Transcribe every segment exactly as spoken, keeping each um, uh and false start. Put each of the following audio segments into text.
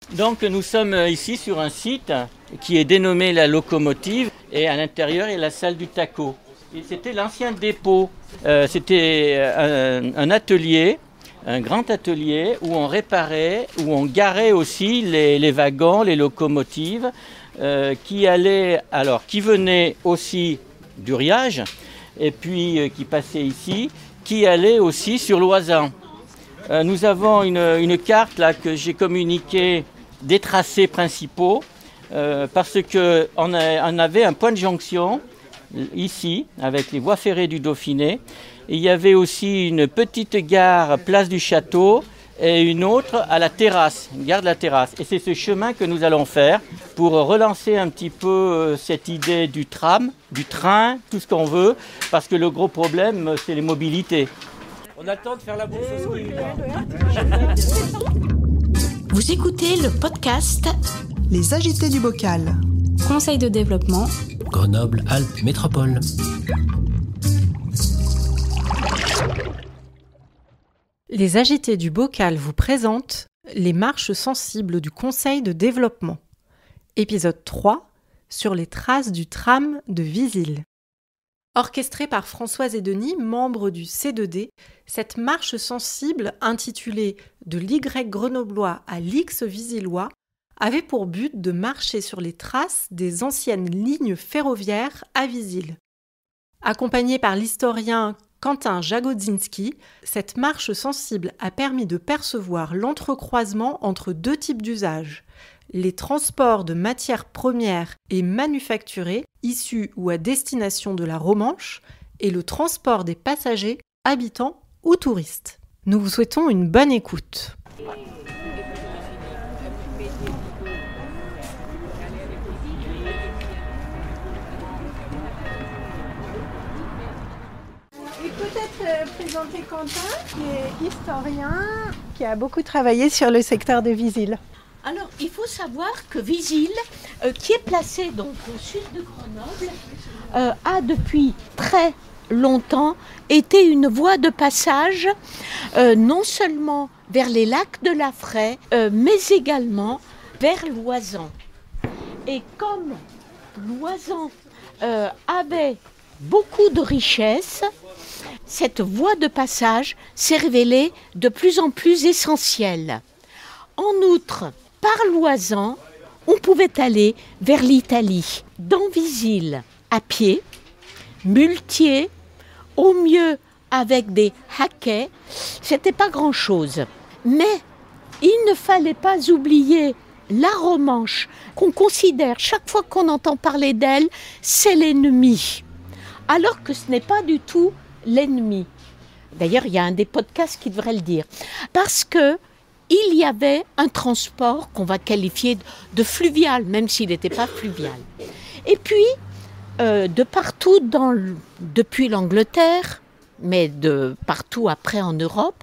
Donc nous sommes ici sur un site qui est dénommé la locomotive et à l'intérieur il y a la salle du taco. Et c'était l'ancien dépôt, euh, c'était un, un atelier, un grand atelier où on réparait, où on garait aussi les, les wagons, les locomotives euh, qui allaient, alors qui venaient aussi du Riage et puis euh, qui passaient ici, qui allaient aussi sur l'Oisans. Euh, nous avons une, une carte là que j'ai communiquée des tracés principaux euh, parce qu'on on avait un point de jonction ici avec les voies ferrées du Dauphiné. Et il y avait aussi une petite gare place du Château et une autre à la terrasse, une gare de la terrasse. Et c'est ce chemin que nous allons faire pour relancer un petit peu cette idée du tram, du train, tout ce qu'on veut, parce que le gros problème c'est les mobilités. On a le temps de faire la bourse au ski. Vous écoutez le podcast Les Agités du Bocal. Conseil de développement. Grenoble-Alpes Métropole. Les Agités du Bocal vous présentent les marches sensibles du Conseil de développement. Épisode trois, sur les traces du tram de Visil. Orchestrée par Françoise et Denis, membres du C deux D, cette marche sensible intitulée « De l'Y grenoblois à l'X visillois » avait pour but de marcher sur les traces des anciennes lignes ferroviaires à Visil. Accompagnée par l'historien Quentin Jagodzinski, cette marche sensible a permis de percevoir l'entrecroisement entre deux types d'usages, les transports de matières premières et manufacturées issus ou à destination de la Romanche et le transport des passagers, habitants ou touristes. Nous vous souhaitons une bonne écoute. Et peut-être euh, présenter Quentin, qui est historien, qui a beaucoup travaillé sur le secteur de Visil. Alors, il faut savoir que Visil, euh, qui est placé donc au sud de Grenoble, euh, a depuis très longtemps été une voie de passage, euh, non seulement vers les lacs de la Fraye, euh, mais également vers l'Oisans. Et comme l'Oisans euh, avait beaucoup de richesses, cette voie de passage s'est révélée de plus en plus essentielle. En outre, par l'Oisans, on pouvait aller vers l'Italie, dans Visil, à pied, muletier, au mieux avec des haquets, c'était pas grand-chose. Mais il ne fallait pas oublier la Romanche, qu'on considère, chaque fois qu'on entend parler d'elle, c'est l'ennemi. Alors que ce n'est pas du tout l'ennemi. D'ailleurs, il y a un des podcasts qui devrait le dire. Parce que il y avait un transport qu'on va qualifier de fluvial, même s'il n'était pas fluvial. Et puis, euh, de partout, dans le, depuis l'Angleterre, mais de partout après en Europe,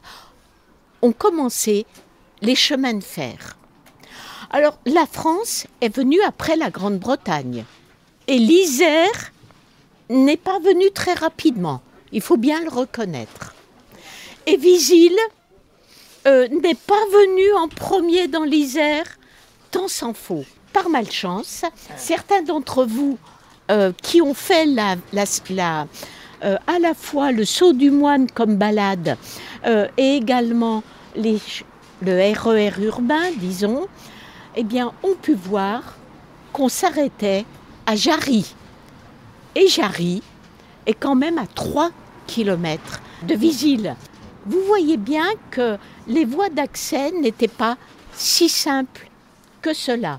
ont commencé les chemins de fer. Alors, la France est venue après la Grande-Bretagne. Et l'Isère n'est pas venue très rapidement, il faut bien le reconnaître. Et Visil Euh, n'est pas venu en premier dans l'Isère, tant s'en faut. Par malchance, certains d'entre vous euh, qui ont fait la, la, la, euh, à la fois le saut du moine comme balade euh, et également les, le R E R urbain, disons, eh bien, ont pu voir qu'on s'arrêtait à Jarry. Et Jarry est quand même à trois kilomètres de Visil. Vous voyez bien que les voies d'accès n'étaient pas si simples que cela.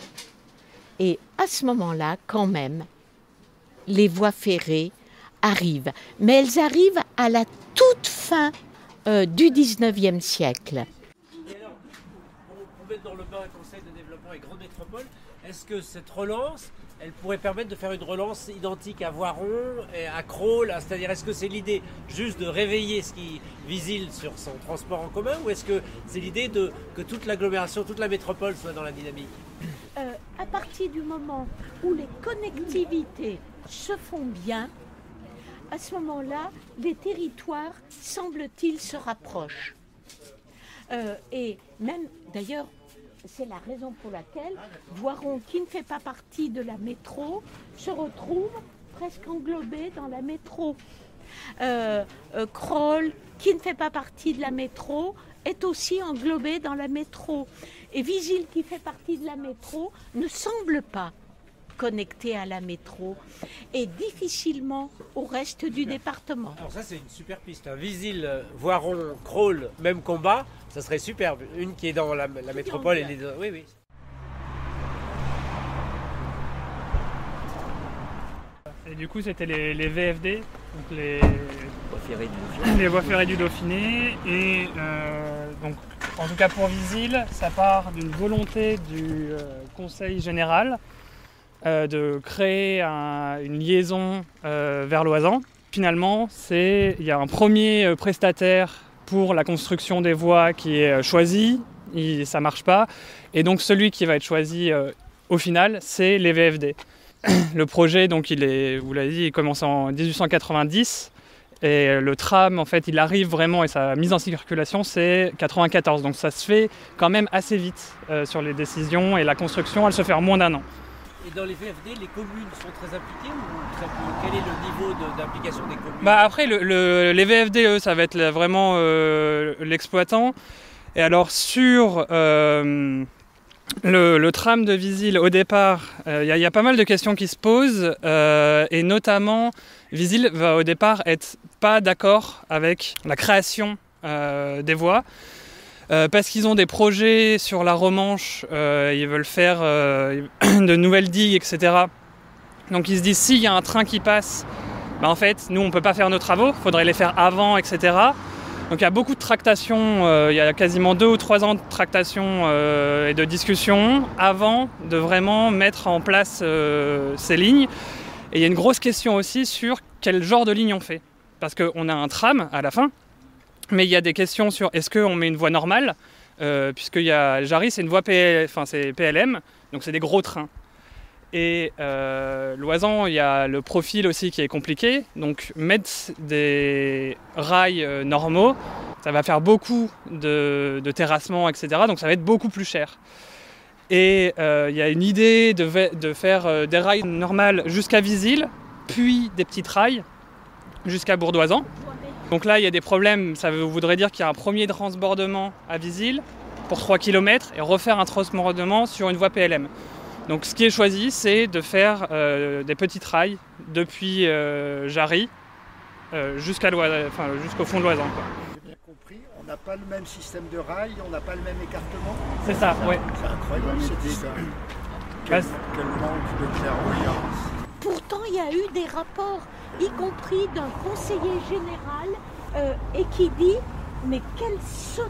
Et à ce moment-là, quand même, les voies ferrées arrivent. Mais elles arrivent à la toute fin euh, du dix-neuvième siècle. Et alors, pour mettre dans le bain un conseil de développement et grande métropole, est-ce que cette relance, elle pourrait permettre de faire une relance identique à Voiron et à Crolles, c'est-à-dire est-ce que c'est l'idée juste de réveiller ce qui Visil sur son transport en commun, ou est-ce que c'est l'idée de, que toute l'agglomération, toute la métropole soit dans la dynamique ? euh, À partir du moment où les connectivités se font bien, à ce moment-là, les territoires, semble-t-il, se rapprochent. Euh, et même, d'ailleurs, c'est la raison pour laquelle Voiron, qui ne fait pas partie de la métro, se retrouve presque englobé dans la métro. Euh, euh, Crolles, qui ne fait pas partie de la métro, est aussi englobé dans la métro. Et Visil, qui fait partie de la métro, ne semble pas connecté à la métro et difficilement au reste du département. Alors ça c'est une super piste. Hein. Visil, Voiron, Crolles, même combat, ça serait superbe. Une qui est dans la, la métropole et les deux. Oui, oui. Et du coup c'était les, les V F D, donc les voies ferrées du Dauphiné. Les voies ferrées du Dauphiné. Et euh, donc en tout cas pour Visil, ça part d'une volonté du euh, Conseil général Euh, de créer un, une liaison euh, vers Loizan. Finalement, c'est, il y a un premier euh, prestataire pour la construction des voies qui est euh, choisi, il, ça ne marche pas, et donc celui qui va être choisi euh, au final, c'est les V F D. Le projet, donc, il est, vous l'avez dit, il commence en dix-huit cent quatre-vingt-dix, et le tram, en fait, il arrive vraiment, et sa mise en circulation, c'est quatre-vingt-quatorze, donc ça se fait quand même assez vite euh, sur les décisions, et la construction, elle se fait en moins d'un an. Et dans les V F D, les communes sont très impliquées ou très peu? Quel est le niveau de, d'implication des communes? Bah après, le, le, les V F D, eux, ça va être vraiment euh, l'exploitant. Et alors sur euh, le, le tram de Visil, au départ, il euh, y, y a pas mal de questions qui se posent. Euh, et notamment, Visil va au départ être pas d'accord avec la création euh, des voies. Euh, parce qu'ils ont des projets sur la Romanche, euh, ils veulent faire euh, de nouvelles digues, et cetera. Donc ils se disent, s'il y a un train qui passe, bah en fait, nous on ne peut pas faire nos travaux, il faudrait les faire avant, et cetera. Donc il y a beaucoup de tractations, euh, il y a quasiment deux ou trois ans de tractations euh, et de discussions avant de vraiment mettre en place euh, ces lignes. Et il y a une grosse question aussi sur quel genre de ligne on fait. Parce qu'on a un tram à la fin, mais il y a des questions sur est-ce qu'on met une voie normale, euh, puisqu'il y a Jarry, c'est une voie P L, enfin, c'est P L M, donc c'est des gros trains. Et euh, Loizan, il y a le profil aussi qui est compliqué, donc mettre des rails euh, normaux, ça va faire beaucoup de, de terrassement, et cetera, donc ça va être beaucoup plus cher. Et euh, il y a une idée de, de faire euh, des rails normales jusqu'à Visil, puis des petites rails jusqu'à Bourdoisan. Donc là, il y a des problèmes, ça voudrait dire qu'il y a un premier transbordement à Visil pour trois kilomètres et refaire un transbordement sur une voie P L M. Donc ce qui est choisi, c'est de faire euh, des petites rails depuis euh, Jarry euh, jusqu'à Loizan, enfin, jusqu'au fond de Loizan. J'ai bien compris, on n'a pas le même système de rails, on n'a pas le même écartement. C'est ça, oui. C'est incroyable cette histoire. Quel, quel manque de clairvoyance. Pourtant, il y a eu des rapports, y compris d'un conseiller général, euh, et qui dit « Mais quelle sottise !»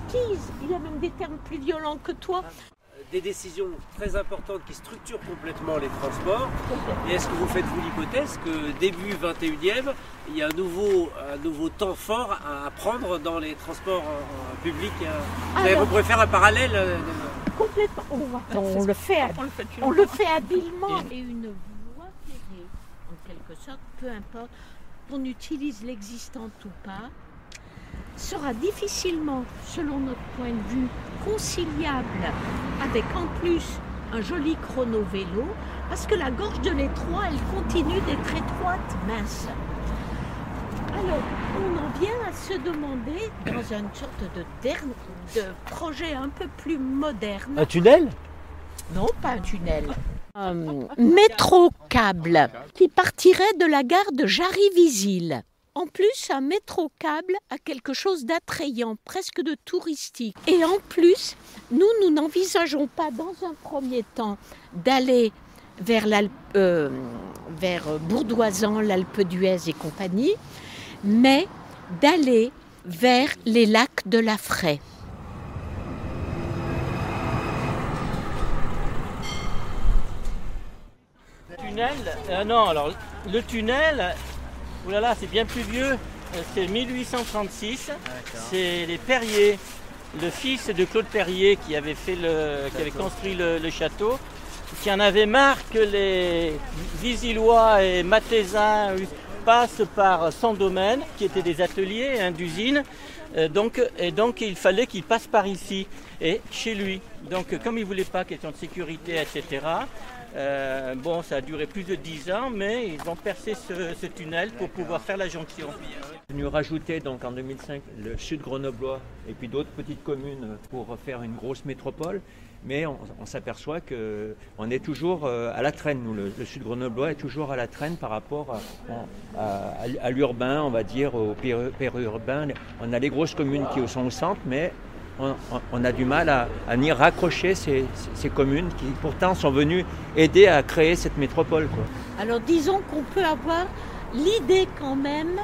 Il a même des termes plus violents que toi. Des décisions très importantes qui structurent complètement les transports. Et est-ce que vous faites-vous l'hypothèse que début vingt et unième, il y a un nouveau, un nouveau temps fort à prendre dans les transports euh, publics euh, Alors, vous pourrez faire un parallèle euh, Complètement. Oh, attends, on, le fait, on, le fait, on le fait habilement. Et une voie ferrée, en quelque sorte, peu importe, qu'on utilise l'existante ou pas, sera difficilement, selon notre point de vue, conciliable avec en plus un joli chrono vélo, parce que la gorge de l'étroit, elle continue d'être étroite, mince. Alors, on en vient à se demander, dans une sorte de, der- de projet un peu plus moderne... Un tunnel ? Non, pas un tunnel. Un métro-câble qui partirait de la gare de Jarry-Visil. En plus, un métro-câble a quelque chose d'attrayant, presque de touristique. Et en plus, nous, nous n'envisageons pas dans un premier temps d'aller vers, euh, vers Bourdoisan, l'Alpe d'Huez et compagnie, mais d'aller vers les lacs de la Fraye. Tunnel, euh, non, alors le tunnel... Ouh là là, c'est bien plus vieux, c'est mille huit cent trente-six, D'accord. C'est les Perrier, le fils de Claude Perrier qui avait, fait le, qui avait construit le, le château, qui en avait marre que les Visillois et Mathézins passe par son domaine, qui était des ateliers, hein, d'usines. Euh, donc, et donc il fallait qu'il passe par ici, et chez lui. Donc comme il ne voulait pas, question de sécurité, et cetera, euh, bon, ça a duré plus de dix ans, mais ils ont percé ce, ce tunnel pour pouvoir faire la jonction. Nous rajouter donc en deux mille cinq le sud grenoblois et puis d'autres petites communes pour faire une grosse métropole. Mais on, on s'aperçoit qu'on est toujours à la traîne. Nous, le, le sud grenoblois est toujours à la traîne par rapport à, à, à, à l'urbain, on va dire, au périurbain. On a les grosses communes qui sont au centre, mais on, on a du mal à, à y raccrocher ces, ces communes qui pourtant sont venues aider à créer cette métropole, quoi. Alors disons qu'on peut avoir l'idée quand même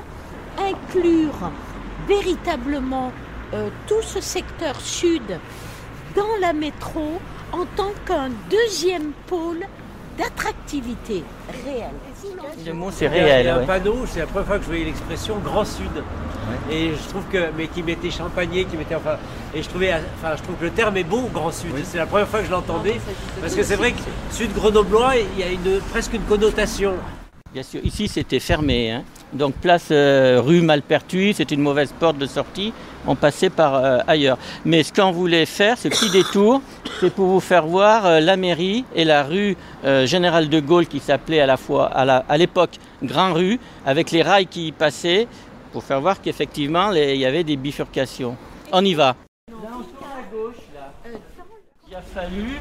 inclure véritablement euh, tout ce secteur sud dans la métro en tant qu'un deuxième pôle d'attractivité réelle. Le mot c'est réel. Il y a un ouais. panneau, c'est la première fois que je voyais l'expression Grand Sud. Ouais. Et je trouve que, mais qui mettait champagné, qui mettait enfin, et je trouvais, enfin, je trouve que le terme est beau, Grand Sud. Oui. C'est la première fois que je l'entendais, parce que c'est vrai que Sud grenoblois, il y a une, presque une connotation. Bien sûr, ici c'était fermé, hein. Donc place euh, rue Malpertuis, c'est une mauvaise porte de sortie, on passait par euh, ailleurs. Mais ce qu'on voulait faire, ce petit détour, c'est pour vous faire voir euh, la mairie et la rue euh, Général de Gaulle qui s'appelait à la fois, à, la, à l'époque, Grand Rue, avec les rails qui y passaient, pour faire voir qu'effectivement il y avait des bifurcations. On y va. Là on tourne à gauche, là. Il a fallu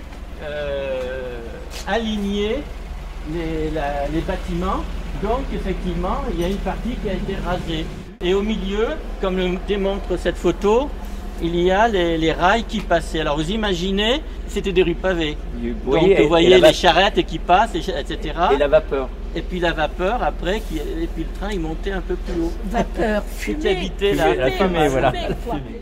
euh, aligner Les, la, les bâtiments, donc effectivement il y a une partie qui a été rasée et au milieu, comme le démontre cette photo, il y a les, les rails qui passaient. Alors vous imaginez, c'était des rues pavées, oui, donc et, vous voyez les charrettes qui passent, et cetera. Et la vapeur. Et puis la vapeur après, qui, et puis le train il montait un peu plus haut. Vapeur, fumée, qui habitait là, fumée, la fumée, voilà. Fumée,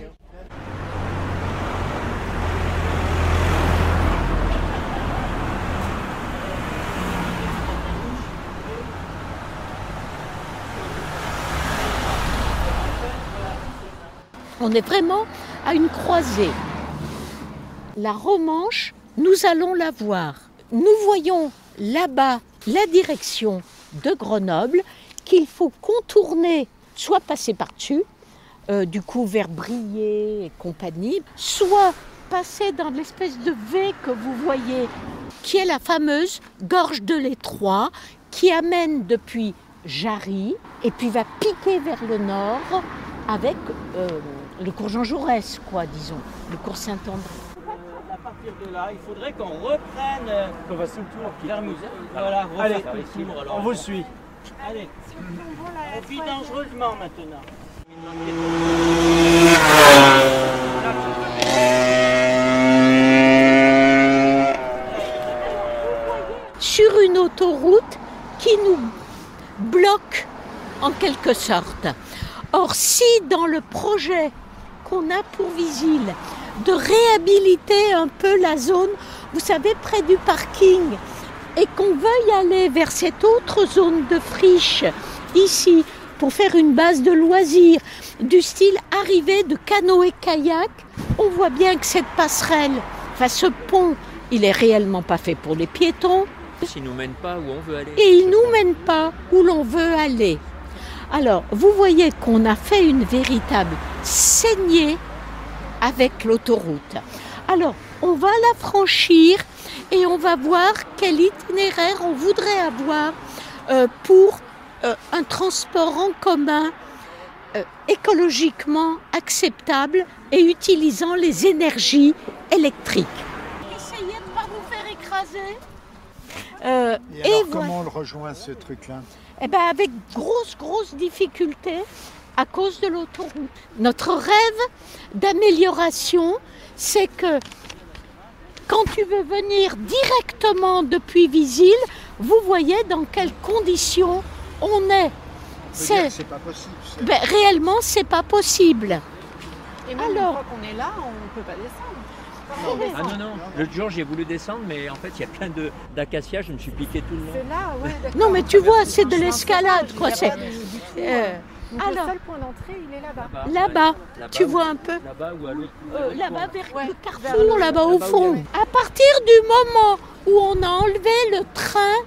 On est vraiment à une croisée. La Romanche, nous allons la voir. Nous voyons là-bas la direction de Grenoble qu'il faut contourner, soit passer par-dessus, euh, du coup vers Briey et compagnie, soit passer dans l'espèce de V que vous voyez, qui est la fameuse gorge de l'Étroit, qui amène depuis Jarry et puis va piquer vers le nord avec euh, le cours Jean Jaurès, quoi, disons, le cours Saint-André. Euh, à partir de là, il faudrait qu'on reprenne. Euh, qu'on fasse tout le tour. Vers musée. Voilà, allez, tout le tour, alors. On vous suit. Allez, on vit dangereusement maintenant. Sur une autoroute qui nous bloque en quelque sorte. Or, si dans le projet qu'on a pour Visil de réhabiliter un peu la zone, vous savez, près du parking, et qu'on veuille aller vers cette autre zone de friche, ici, pour faire une base de loisirs, du style arrivée de canoë-kayak, on voit bien que cette passerelle, enfin ce pont, il n'est réellement pas fait pour les piétons. Il ne nous mène pas où on veut aller. Et il ne nous mène pas où l'on veut aller. Alors, vous voyez qu'on a fait une véritable saignée avec l'autoroute. Alors, on va la franchir et on va voir quel itinéraire on voudrait avoir euh, pour euh, un transport en commun euh, écologiquement acceptable et utilisant les énergies électriques. Essayez de ne pas vous faire écraser. Euh, et alors, et comment voilà. On le rejoint, ce truc-là ? Eh bien, avec grosse, grosse difficulté à cause de l'autoroute. Notre rêve d'amélioration, c'est que quand tu veux venir directement depuis Visil, vous voyez dans quelles conditions on est. C'est, c'est pas possible. C'est... Ben, réellement, c'est pas possible. Et même Alors, une fois qu'on est là, on ne peut pas descendre. Non. Ah non, non, l'autre jour j'ai voulu descendre, mais en fait il y a plein de, d'acacias, je me suis piqué tout le long. C'est là, ouais, d'accord. Non, mais tu vois, c'est de l'escalade, quoi. C'est... Euh, Donc alors, le seul point d'entrée, il est là-bas. Là-bas, là-bas, là-bas tu où, vois un peu là-bas ou à l'autre euh, Là-bas, vers ouais, le carrefour, vers le, là-bas, là-bas au fond. À partir du moment où on a enlevé le train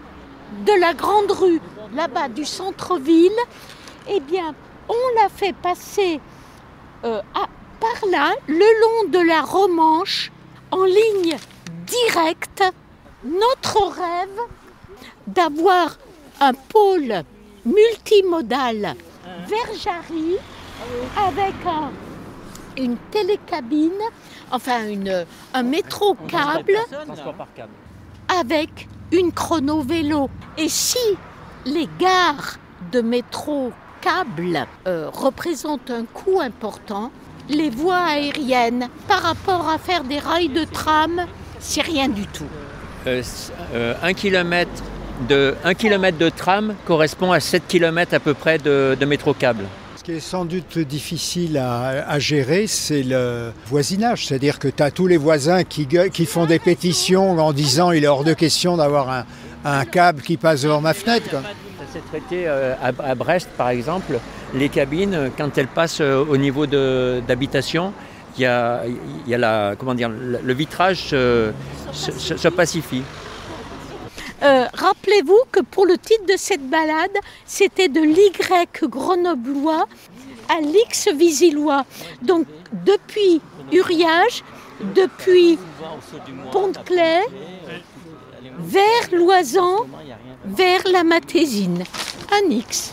de la grande rue, là-bas du centre-ville, eh bien, on l'a fait passer euh, à, par là, le long de la Romanche, en ligne directe. Notre rêve d'avoir un pôle multimodal vers Jarry avec un, une télécabine, enfin une, un métro câble, Transport par câble. avec une chrono-vélo. Et si les gares de métro câble euh, représentent un coût important, les voies aériennes, par rapport à faire des rails de tram, c'est rien du tout. Euh, euh, un, kilomètre de, un kilomètre de tram correspond à sept kilomètres à peu près de, de métro câble. Ce qui est sans doute difficile à, à gérer, c'est le voisinage. C'est-à-dire que tu as tous les voisins qui, gueulent, qui font des pétitions en disant il est hors de question d'avoir un, un câble qui passe devant ma fenêtre, quoi. Ça s'est traité euh, à, à Brest, par exemple. Les cabines, quand elles passent euh, au niveau de, d'habitation, il y a, il y a la, comment dire, le, le vitrage se, se, se, se pacifie. Euh, rappelez-vous que pour le titre de cette balade, c'était de l'Y grenoblois à l'X visillois. Donc depuis Uriage, depuis Pont-de-Claix, vers Loisan, vers la Matésine, un X.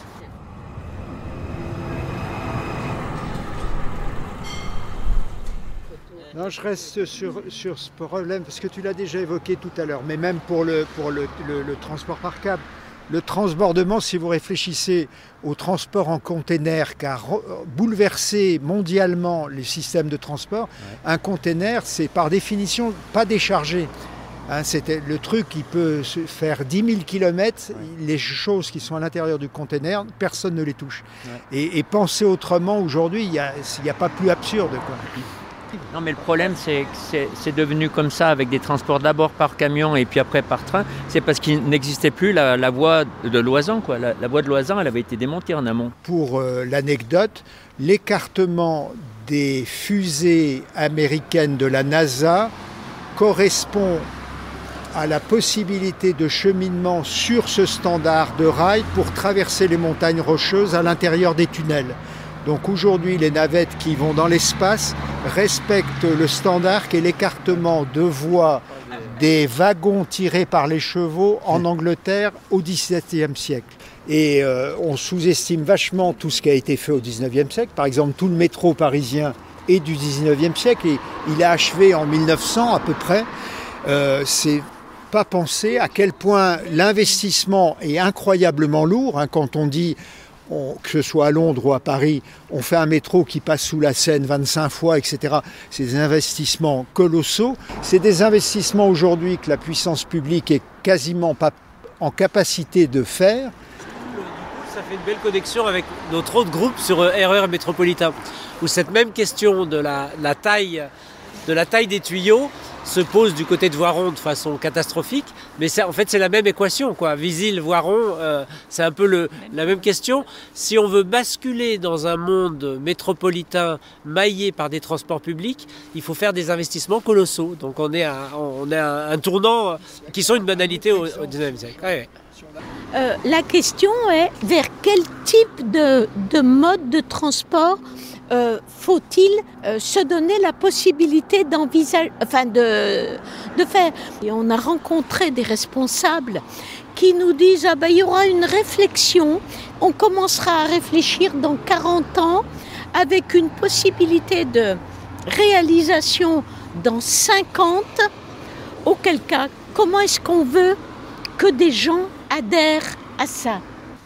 Non, je reste sur, sur ce problème, parce que tu l'as déjà évoqué tout à l'heure, mais même pour le, pour le, le, le transport par câble. Le transbordement, si vous réfléchissez au transport en container qui a bouleversé mondialement les systèmes de transport, ouais. Un container, c'est par définition pas déchargé. Hein, c'était le truc qui peut se faire dix mille kilomètres, ouais. Les choses qui sont à l'intérieur du container, personne ne les touche. Ouais. Et, et penser autrement aujourd'hui, il n'y a, a pas plus absurde, quoi. Non, mais le problème, c'est que c'est, c'est devenu comme ça, avec des transports d'abord par camion et puis après par train. C'est parce qu'il n'existait plus la, la voie de Loisan, quoi. La, la voie de Loisan, elle avait été démontée en amont. Pour euh, l'anecdote, l'écartement des fusées américaines de la NASA correspond à la possibilité de cheminement sur ce standard de rail pour traverser les montagnes rocheuses à l'intérieur des tunnels. Donc aujourd'hui, les navettes qui vont dans l'espace respectent le standard qui est l'écartement de voies des wagons tirés par les chevaux en Angleterre au dix-septième siècle. Et euh, on sous-estime vachement tout ce qui a été fait au dix-neuvième siècle. Par exemple, tout le métro parisien est du dix-neuvième siècle et il a achevé en mille neuf cents à peu près. Euh, c'est pas penser à quel point l'investissement est incroyablement lourd, hein, quand on dit... On, que ce soit à Londres ou à Paris, on fait un métro qui passe sous la Seine vingt-cinq fois, et cetera. C'est des investissements colossaux. C'est des investissements aujourd'hui que la puissance publique est quasiment pas en capacité de faire. Du coup, ça fait une belle connexion avec notre autre groupe sur R E R métropolitain, où cette même question de la, la, taille, de la taille des tuyaux se pose du côté de Voiron de façon catastrophique, mais c'est, en fait c'est la même équation, quoi. Visil, Voiron, euh, c'est un peu le, la même question. Si on veut basculer dans un monde métropolitain maillé par des transports publics, il faut faire des investissements colossaux. Donc on est à, on est à un tournant qui sont une banalité au, au dix-neuvième siècle. Ouais, ouais. Euh, la question est vers quel type de, de mode de transport Euh, faut-il euh, se donner la possibilité d'envisager, enfin de, de faire. Et on a rencontré des responsables qui nous disent ah ben, il y aura une réflexion, on commencera à réfléchir dans quarante ans avec une possibilité de réalisation dans cinquante, auquel cas, comment est-ce qu'on veut que des gens adhèrent à ça?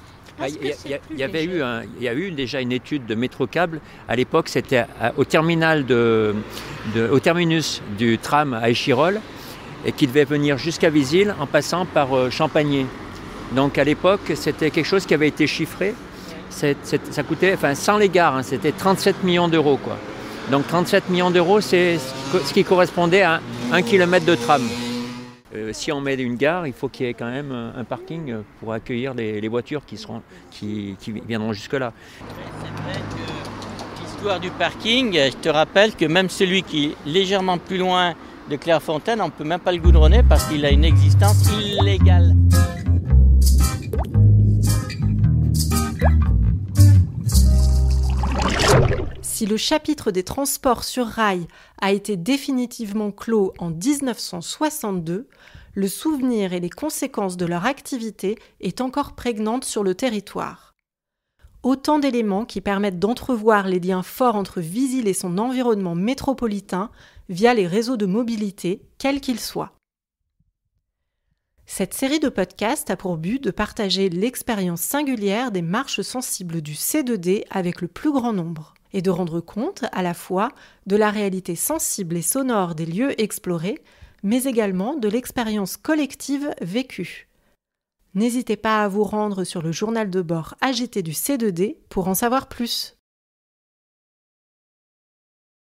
Il y, y, y, avait eu un, il y a eu déjà une étude de Métrocable. À l'époque, c'était à, au, terminal de, de, au terminus du tram à Échirolles et qui devait venir jusqu'à Visil en passant par euh, Champagné. Donc à l'époque, c'était quelque chose qui avait été chiffré. C'est, c'est, ça coûtait, enfin sans les gares, hein, c'était trente-sept millions d'euros, quoi. Donc trente-sept millions d'euros, c'est ce qui correspondait à un kilomètre de tram. Euh, si on met une gare, il faut qu'il y ait quand même un parking pour accueillir les, les voitures qui, seront, qui, qui viendront jusque-là. C'est vrai que l'histoire du parking, je te rappelle que même celui qui est légèrement plus loin de Clairefontaine, on ne peut même pas le goudronner parce qu'il a une existence illégale. Si le chapitre des transports sur rail a été définitivement clos en dix-neuf cent soixante-deux, le souvenir et les conséquences de leur activité est encore prégnante sur le territoire. Autant d'éléments qui permettent d'entrevoir les liens forts entre Visil et son environnement métropolitain via les réseaux de mobilité, quels qu'ils soient. Cette série de podcasts a pour but de partager l'expérience singulière des marches sensibles du C deux D avec le plus grand nombre et de rendre compte à la fois de la réalité sensible et sonore des lieux explorés, mais également de l'expérience collective vécue. N'hésitez pas à vous rendre sur le journal de bord agité du C deux D pour en savoir plus.